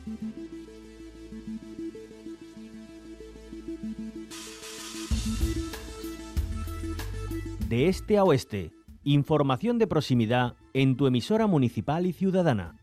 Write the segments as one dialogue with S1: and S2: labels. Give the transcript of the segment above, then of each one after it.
S1: De este a oeste, información de proximidad en tu emisora municipal y ciudadana.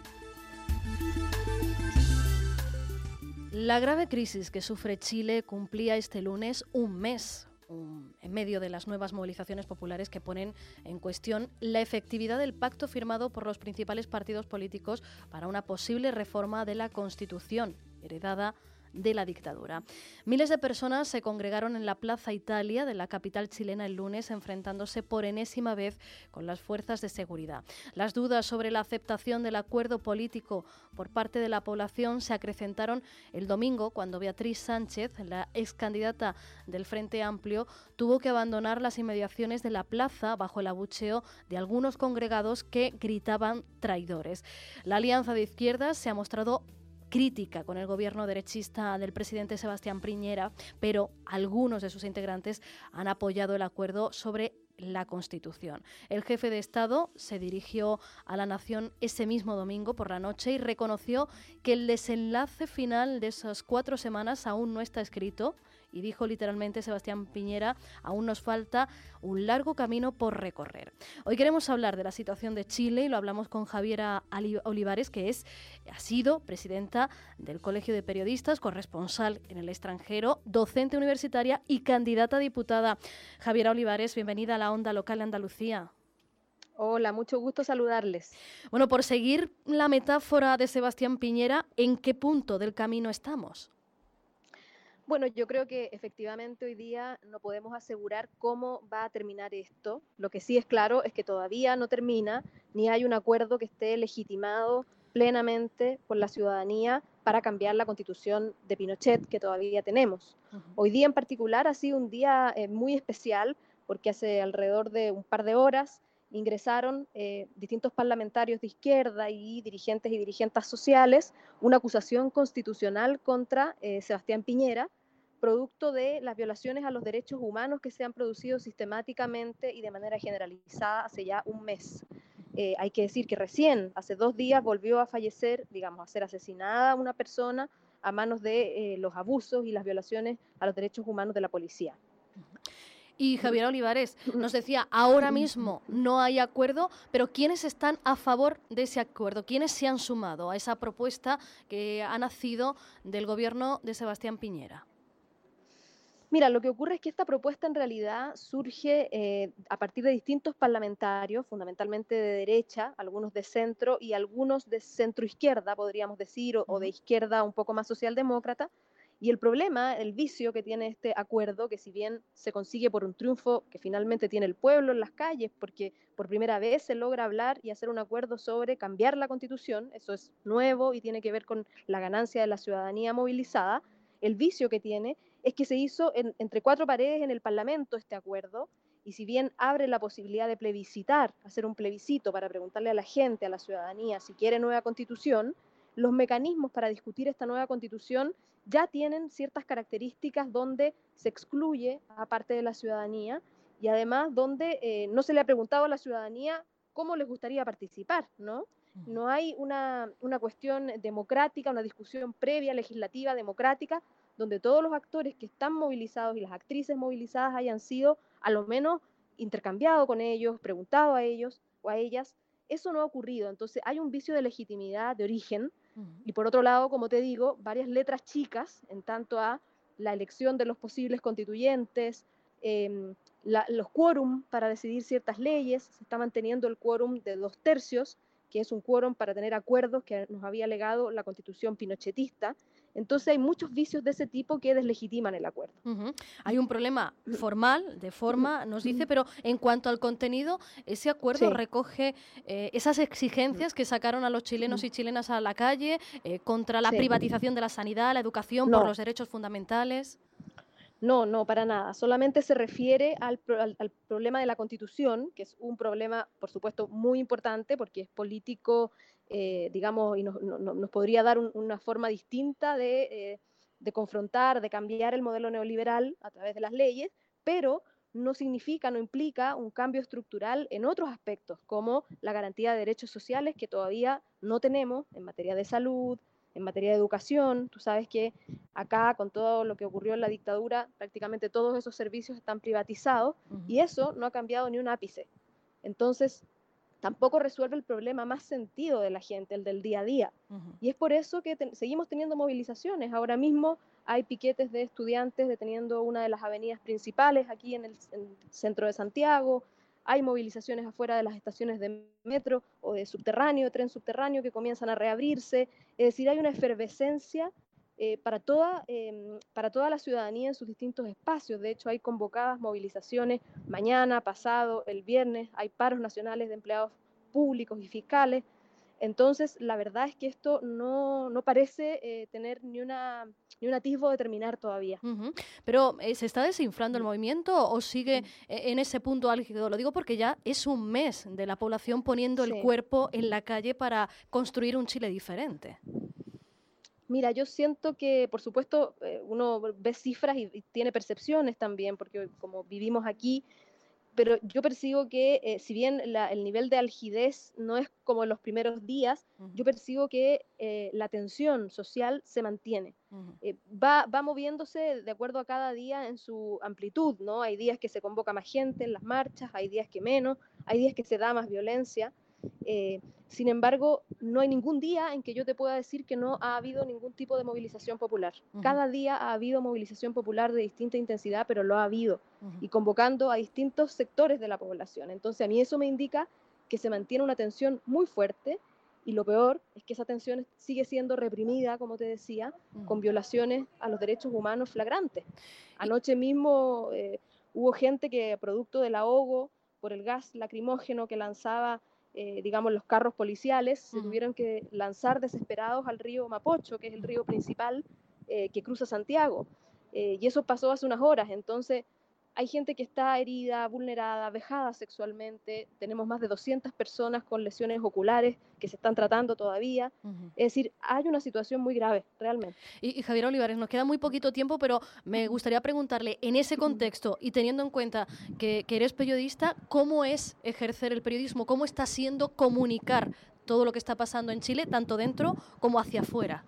S2: La grave crisis que sufre Chile cumplía este lunes un mes, en medio de las nuevas movilizaciones populares que ponen en cuestión la efectividad del pacto firmado por los principales partidos políticos para una posible reforma de la Constitución, heredada de la dictadura. Miles de personas se congregaron en la Plaza Italia de la capital chilena el lunes, enfrentándose por enésima vez con las fuerzas de seguridad. Las dudas sobre la aceptación del acuerdo político por parte de la población se acrecentaron el domingo, cuando Beatriz Sánchez, la ex candidata del Frente Amplio, tuvo que abandonar las inmediaciones de la plaza bajo el abucheo de algunos congregados que gritaban traidores. La Alianza de Izquierdas se ha mostrado crítica con el gobierno derechista del presidente Sebastián Piñera, pero algunos de sus integrantes han apoyado el acuerdo sobre la Constitución. El jefe de Estado se dirigió a la nación ese mismo domingo por la noche y reconoció que el desenlace final de esas 4 semanas aún no está escrito, y dijo literalmente Sebastián Piñera: aún nos falta un largo camino por recorrer. Hoy queremos hablar de la situación de Chile y lo hablamos con Javiera Olivares, que ha sido presidenta del Colegio de Periodistas, corresponsal en el extranjero, docente universitaria y candidata a diputada. Javiera Olivares, bienvenida a la Onda Local de Andalucía.
S3: Hola, mucho gusto saludarles.
S2: Bueno, por seguir la metáfora de Sebastián Piñera, ¿en qué punto del camino estamos?
S3: Bueno, yo creo que efectivamente hoy día no podemos asegurar cómo va a terminar esto. Lo que sí es claro es que todavía no termina, ni hay un acuerdo que esté legitimado plenamente por la ciudadanía para cambiar la Constitución de Pinochet que todavía tenemos. Hoy día en particular ha sido un día muy especial, porque hace alrededor de un par de horas ingresaron distintos parlamentarios de izquierda y dirigentes sociales una acusación constitucional contra Sebastián Piñera, producto de las violaciones a los derechos humanos que se han producido sistemáticamente y de manera generalizada hace ya un mes. Hay que decir que recién, hace 2 días, volvió a fallecer, a ser asesinada una persona a manos de los abusos y las violaciones a los derechos humanos de la policía.
S2: Y Javiera Olivares nos decía, ahora mismo no hay acuerdo, pero ¿quiénes están a favor de ese acuerdo? ¿Quiénes se han sumado a esa propuesta que ha nacido del gobierno de Sebastián Piñera?
S3: Mira, lo que ocurre es que esta propuesta en realidad surge a partir de distintos parlamentarios, fundamentalmente de derecha, algunos de centro y algunos de centro-izquierda, podríamos decir, o de izquierda un poco más socialdemócrata. Y el problema, el vicio que tiene este acuerdo, que si bien se consigue por un triunfo que finalmente tiene el pueblo en las calles, porque por primera vez se logra hablar y hacer un acuerdo sobre cambiar la Constitución, eso es nuevo y tiene que ver con la ganancia de la ciudadanía movilizada, el vicio que tiene es que se hizo entre 4 paredes en el Parlamento este acuerdo, y si bien abre la posibilidad de plebiscitar, hacer un plebiscito para preguntarle a la gente, a la ciudadanía, si quiere nueva Constitución, los mecanismos para discutir esta nueva Constitución ya tienen ciertas características donde se excluye a parte de la ciudadanía y además donde no se le ha preguntado a la ciudadanía cómo les gustaría participar, ¿no? No hay una cuestión democrática, una discusión previa, legislativa, democrática, donde todos los actores que están movilizados y las actrices movilizadas hayan sido a lo menos intercambiado con ellos, preguntado a ellos o a ellas. Eso no ha ocurrido, entonces hay un vicio de legitimidad de origen. Y por otro lado, como te digo, varias letras chicas en tanto a la elección de los posibles constituyentes, los quórum para decidir ciertas leyes. Se está manteniendo el quórum de 2/3, que es un quórum para tener acuerdos que nos había legado la Constitución pinochetista. Entonces hay muchos vicios de ese tipo que deslegitiman el acuerdo.
S2: Hay un problema formal, de forma, nos dice, pero en cuanto al contenido, ese acuerdo recoge esas exigencias que sacaron a los chilenos y chilenas a la calle contra la privatización de la sanidad, la educación, por los derechos fundamentales.
S3: No, para nada. Solamente se refiere al problema de la Constitución, que es un problema, por supuesto, muy importante porque es político, digamos, y nos podría dar una forma distinta de confrontar, de cambiar el modelo neoliberal a través de las leyes, pero no significa, no implica un cambio estructural en otros aspectos, como la garantía de derechos sociales que todavía no tenemos en materia de salud, en materia de educación. Tú sabes que acá, con todo lo que ocurrió en la dictadura, prácticamente todos esos servicios están privatizados y eso no ha cambiado ni un ápice. Entonces, tampoco resuelve el problema más sentido de la gente, el del día a día. Y es por eso que seguimos teniendo movilizaciones. Ahora mismo hay piquetes de estudiantes deteniendo una de las avenidas principales aquí en el centro de Santiago. Hay movilizaciones afuera de las estaciones de metro o de subterráneo, de tren subterráneo, que comienzan a reabrirse. Es decir, hay una efervescencia para toda la ciudadanía en sus distintos espacios. De hecho, hay convocadas movilizaciones mañana, pasado, el viernes, hay paros nacionales de empleados públicos y fiscales. Entonces, la verdad es que esto no parece tener ni un atisbo de terminar todavía.
S2: Pero, ¿se está desinflando el movimiento o sigue en ese punto álgido? Lo digo porque ya es un mes de la población poniendo el cuerpo en la calle para construir un Chile diferente.
S3: Mira, yo siento que, por supuesto, uno ve cifras y tiene percepciones también, porque como vivimos aquí, pero yo percibo que si bien el nivel de algidez no es como en los primeros días, yo percibo que la tensión social se mantiene. Va moviéndose de acuerdo a cada día en su amplitud, ¿no? Hay días que se convoca más gente en las marchas, hay días que menos, hay días que se da más violencia. Sin embargo, no hay ningún día en que yo te pueda decir que no ha habido ningún tipo de movilización popular. Cada día ha habido movilización popular de distinta intensidad, pero lo ha habido, y convocando a distintos sectores de la población. Entonces, a mí eso me indica que se mantiene una tensión muy fuerte, y lo peor es que esa tensión sigue siendo reprimida, como te decía, con violaciones a los derechos humanos flagrantes. Anoche mismo hubo gente que, producto del ahogo por el gas lacrimógeno que lanzaba digamos, los carros policiales, se tuvieron que lanzar desesperados al río Mapocho, que es el río principal que cruza Santiago. Y eso pasó hace unas horas. Entonces, hay gente que está herida, vulnerada, vejada sexualmente. Tenemos más de 200 personas con lesiones oculares que se están tratando todavía. Es decir, hay una situación muy grave, realmente.
S2: Y Javier Olivares, nos queda muy poquito tiempo, pero me gustaría preguntarle, en ese contexto y teniendo en cuenta que eres periodista, ¿cómo es ejercer el periodismo? ¿Cómo está siendo comunicar todo lo que está pasando en Chile, tanto dentro como hacia afuera?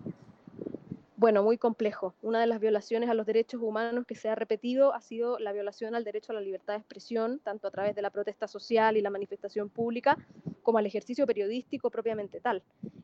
S3: Bueno, muy complejo. Una de las violaciones a los derechos humanos que se ha repetido ha sido la violación al derecho a la libertad de expresión, tanto a través de la protesta social y la manifestación pública, como al ejercicio periodístico propiamente tal.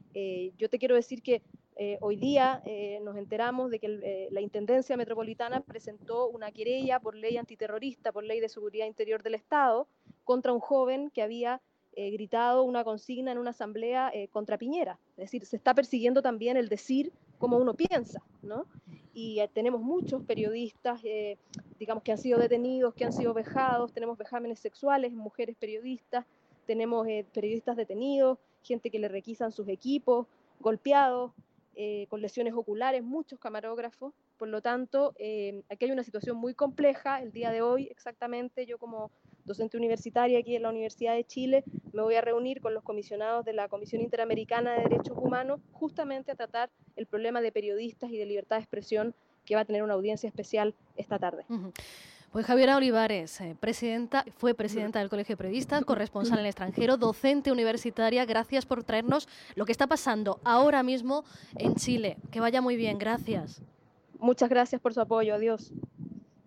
S3: Yo te quiero decir que hoy día nos enteramos de que la Intendencia Metropolitana presentó una querella por ley antiterrorista, por ley de seguridad interior del Estado, contra un joven que había gritado una consigna en una asamblea contra Piñera. Es decir, se está persiguiendo también el decir como uno piensa, ¿no? Y tenemos muchos periodistas, digamos, que han sido detenidos, que han sido vejados, tenemos vejámenes sexuales en mujeres periodistas, tenemos periodistas detenidos, gente que le requisan sus equipos, golpeados, con lesiones oculares, muchos camarógrafos. Por lo tanto, aquí hay una situación muy compleja. El día de hoy, exactamente, yo como docente universitaria aquí en la Universidad de Chile, me voy a reunir con los comisionados de la Comisión Interamericana de Derechos Humanos justamente a tratar el problema de periodistas y de libertad de expresión, que va a tener una audiencia especial esta tarde.
S2: Pues Javiera Olivares, fue presidenta del Colegio de Periodistas, corresponsal en el extranjero, docente universitaria. Gracias por traernos lo que está pasando ahora mismo en Chile. Que vaya muy bien, gracias.
S3: Muchas gracias por su apoyo. Adiós.